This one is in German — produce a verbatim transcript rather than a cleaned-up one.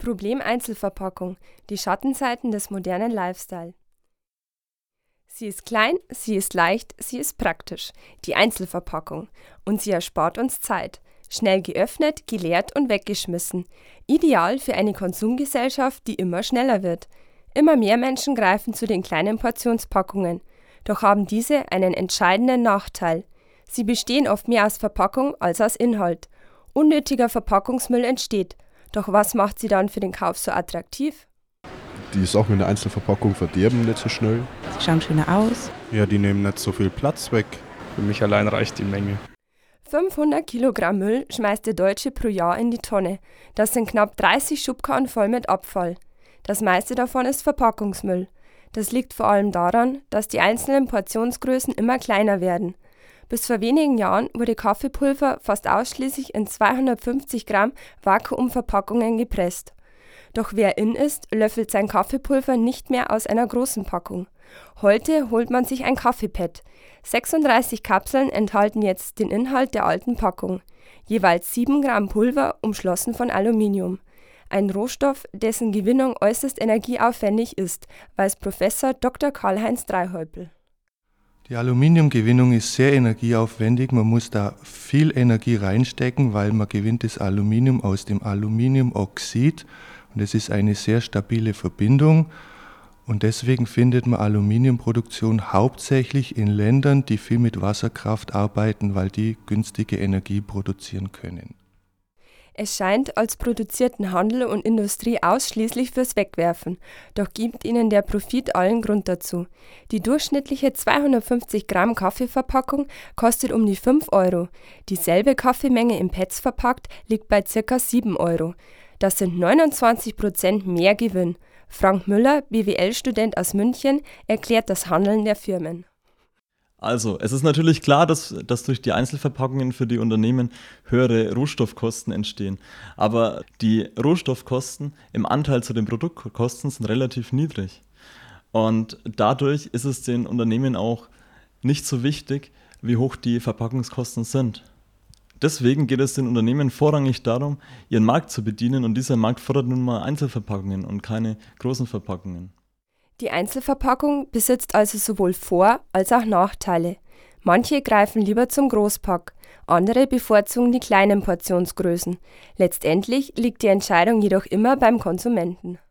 Problem Einzelverpackung, die Schattenseiten des modernen Lifestyle. Sie ist klein, sie ist leicht, sie ist praktisch, die Einzelverpackung. Und sie erspart uns Zeit. Schnell geöffnet, geleert und weggeschmissen. Ideal für eine Konsumgesellschaft, die immer schneller wird. Immer mehr Menschen greifen zu den kleinen Portionspackungen. Doch haben diese einen entscheidenden Nachteil. Sie bestehen oft mehr aus Verpackung als aus Inhalt. Unnötiger Verpackungsmüll entsteht. Doch was macht sie dann für den Kauf so attraktiv? Die Sachen in der Einzelverpackung verderben nicht so schnell. Sie schauen schöner aus. Ja, die nehmen nicht so viel Platz weg. Für mich allein reicht die Menge. fünfhundert Kilogramm Müll schmeißt der Deutsche pro Jahr in die Tonne. Das sind knapp dreißig Schubkarren voll mit Abfall. Das meiste davon ist Verpackungsmüll. Das liegt vor allem daran, dass die einzelnen Portionsgrößen immer kleiner werden. Bis vor wenigen Jahren wurde Kaffeepulver fast ausschließlich in zweihundertfünfzig Gramm Vakuumverpackungen gepresst. Doch wer in ist, löffelt sein Kaffeepulver nicht mehr aus einer großen Packung. Heute holt man sich ein Kaffeepad. sechsunddreißig Kapseln enthalten jetzt den Inhalt der alten Packung. Jeweils sieben Gramm Pulver, umschlossen von Aluminium. Ein Rohstoff, dessen Gewinnung äußerst energieaufwendig ist, weiß Professor Doktor Karl-Heinz Dreihäupl. Die Aluminiumgewinnung ist sehr energieaufwendig. Man muss da viel Energie reinstecken, weil man gewinnt das Aluminium aus dem Aluminiumoxid. Und es ist eine sehr stabile Verbindung. Und deswegen findet man Aluminiumproduktion hauptsächlich in Ländern, die viel mit Wasserkraft arbeiten, weil die günstige Energie produzieren können. Es scheint, als produzierten Handel und Industrie ausschließlich fürs Wegwerfen, doch gibt ihnen der Profit allen Grund dazu. Die durchschnittliche zweihundertfünfzig Gramm Kaffeeverpackung kostet um die fünf Euro. Dieselbe Kaffeemenge in Pads verpackt liegt bei ca. sieben Euro. Das sind neunundzwanzig Prozent mehr Gewinn. Frank Müller, B W L-Student aus München, erklärt das Handeln der Firmen. Also, es ist natürlich klar, dass, dass durch die Einzelverpackungen für die Unternehmen höhere Rohstoffkosten entstehen. Aber die Rohstoffkosten im Anteil zu den Produktkosten sind relativ niedrig. Und dadurch ist es den Unternehmen auch nicht so wichtig, wie hoch die Verpackungskosten sind. Deswegen geht es den Unternehmen vorrangig darum, ihren Markt zu bedienen, und dieser Markt fordert nun mal Einzelverpackungen und keine großen Verpackungen. Die Einzelverpackung besitzt also sowohl Vor- als auch Nachteile. Manche greifen lieber zum Großpack, andere bevorzugen die kleinen Portionsgrößen. Letztendlich liegt die Entscheidung jedoch immer beim Konsumenten.